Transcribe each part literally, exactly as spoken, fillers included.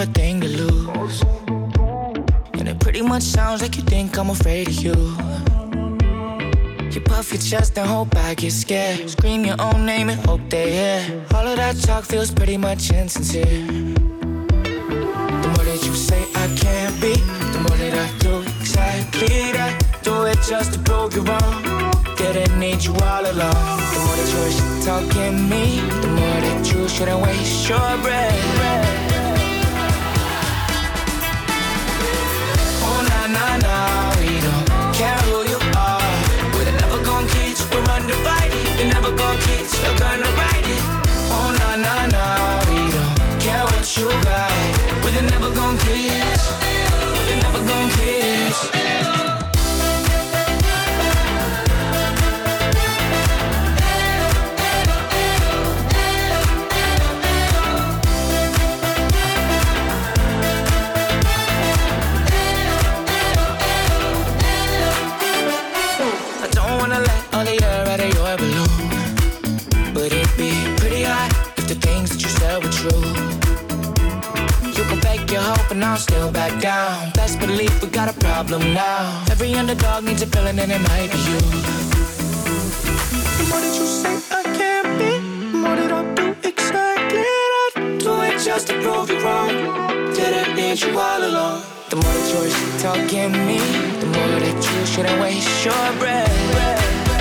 a thing to lose. And it pretty much sounds like you think I'm afraid of you. You puff your chest and hope I get scared. Scream your own name and hope they hear. All of that talk feels pretty much insincere. The more that you say I can't be, the more that I do exactly that. Do it just to prove you wrong. Didn't need you all along. The more that you're shit talking me, the more that you shouldn't waste your breath. Oh na na na, we don't care who you are. We're never gonna keep super undivided. You're never gonna keep stuck on the right. Oh na na na, we don't care what you got. We're never gonna kiss. We're never gonna kiss. And I'll still back down. Best believe we got a problem now. Every underdog needs a villain and it might be you. The more that you say I can't be, the more that I'll do exactly that. Do it just to prove you wrong. Didn't need you all along. The more that you're shit talking me, the more that you shouldn't waste your breath.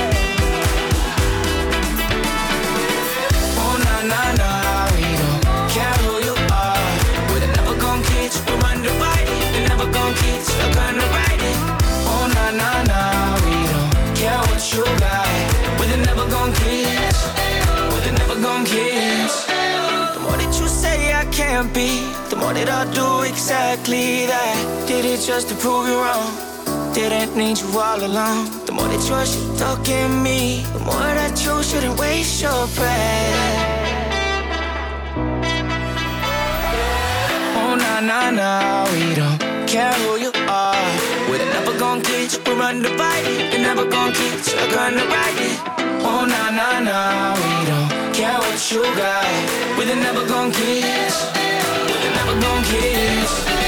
Oh na na na, we don't care who you are. We're never gonna keep super undivided. You're never gonna keep stuck on the right. Oh na na na, we don't care what you got. We're never gonna kiss. We're never gonna kiss. The more that you say I can't be, the more that I'll do exactly that. Did it just to prove you wrong. Didn't need you all along. The more that you're shit talking me, the more that you shouldn't waste your breath. Oh na na na, we don't care who you are. We're never gonna keep super undivided. You're never gonna keep stuck on the right. Oh na na na, we don't care what you got. We're never gonna kiss. We're never gonna kiss.